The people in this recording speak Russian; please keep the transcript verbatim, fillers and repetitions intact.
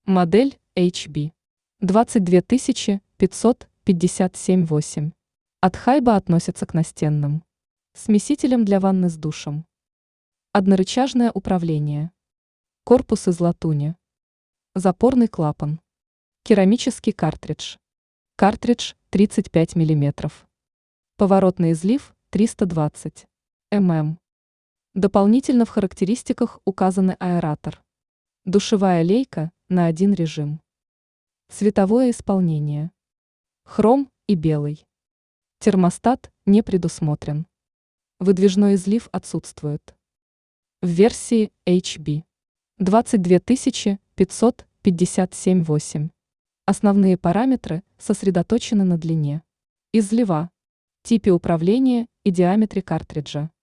Модель эйч би двадцать две тысячи пятьсот пятьдесят семь восемь. От Хайба относится к настенным. Смесителем для ванны с душем. Однорычажное управление. Корпус из латуни. Запорный клапан. Керамический картридж. Картридж тридцать пять миллиметров. Поворотный излив триста двадцать миллиметров. Дополнительно в характеристиках указаны аэратор. Душевая лейка на один режим. Цветовое исполнение. Хром и белый. Термостат не предусмотрен. Выдвижной излив отсутствует. В версии эйч би двадцать две тысячи пятьсот пятьдесят семь восемь. Основные параметры сосредоточены на длине излива, типе управления и диаметре картриджа.